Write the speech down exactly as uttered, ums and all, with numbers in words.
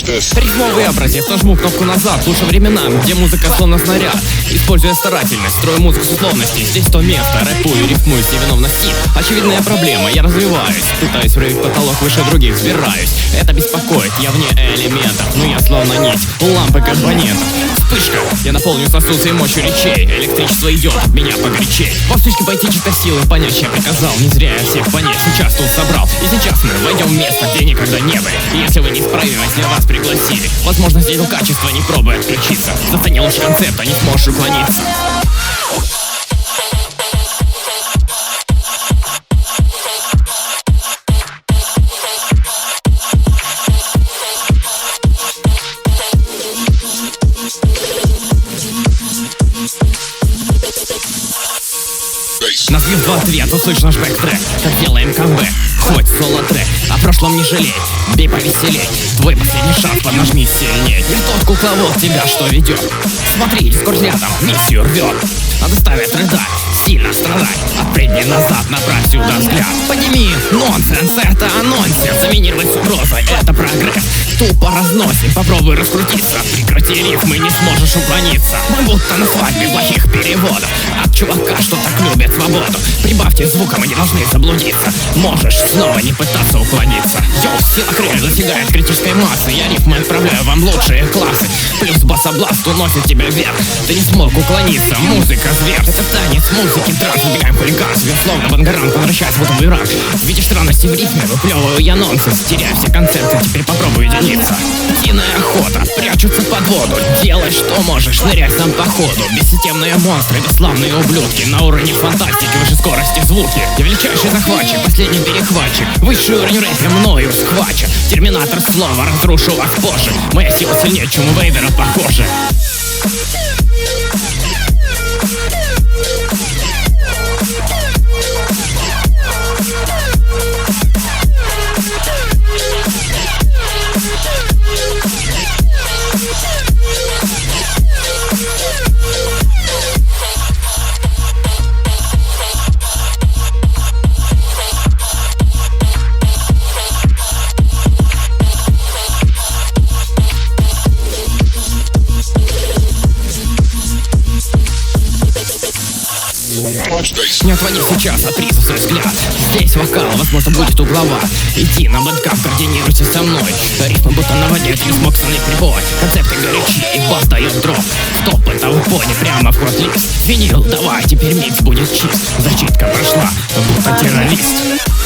Рифмовый образец, нажму кнопку назад. Лучше временам, где музыка словно снаряд. Используя старательность, строю музыку с условностей. Здесь то место, рэпую, рифмую с невиновности. Очевидная проблема, я развиваюсь. Пытаюсь прыгать потолок выше других, взбираюсь. Это беспокоит, я вне элементов. Но я словно нить, у лампы компонентов. Вспышка, я наполню сосуд своей мощью речей. Электричество идет от меня погорячей. По вспышке поэтической силы понять я приказал. Не зря я всех понять сейчас тут собрал. И сейчас мы войдем в место, где никогда не были. И если вы не справились, для вас пригласили. Возможно, здесь качество, не пробуй отключиться. Зацени лучше концепта, не сможешь уклониться. Назви в ответ, услышь наш бэк-трек. Как делаем камбэк, хоть соло-трек. О прошлом не жалей, бей повеселей. Твой последний шанс, поднажми сильнее. Я тот кукловод тебя, что ведет. Смотри, дискурс рядом, миссию рвет. Надо ставить рыдать, сильно страдать. Отпрыгни назад, направь сюда взгляд. Подними нонсенс, это нонсенс. Заминировать с угрозой, это прогресс. Тупо разносим, попробуй раскрутиться. Прекрати рифмы, не сможешь уклониться. Мы будто на свадьбе плохих переводов. От чувака, что так любит свободу. Прибавьте звука, мы не должны заблудиться. Можешь снова не пытаться уклониться. Йоу, сила крылья достигает критической массы. Я рифмы отправляю вам лучшие классы. Плюс басобласт уносит тебя вверх. Ты не смог уклониться, музыка зверь. Это танец музыки, транс, убегаем хулиганств. Я словно вангаран, возвращаюсь в этот враг. Видишь странности в рифме, выплевываю я нонсенс. Теряю все концепты, теперь попробуй единиться. Птиная охота, прячутся под воду. Делай что можешь, ныряй сам по ходу. Бессистемные монстры, бесславные ублюдки. На уровне фантастики, выше скорости звуки. Я величайший захватчик, последний перехватчик. Высший уровень рэпа мною схвачен. Терминатор слова, разрушу вас позже. Моя сила сильнее, чем у Вейдера, похоже. Не отводи сейчас от приза свой взгляд. Здесь вокал, возможно, будет угловат. Иди на бэткап, координируйся со мной. Рифмы будто на воде, ты не смог остановить прибой. Концепты горячи, и бас дает дроп. Стоп, это в пони, прямо в ход-лист. Винил, давай, теперь микс будет чист. Зачистка прошла, будто террорист.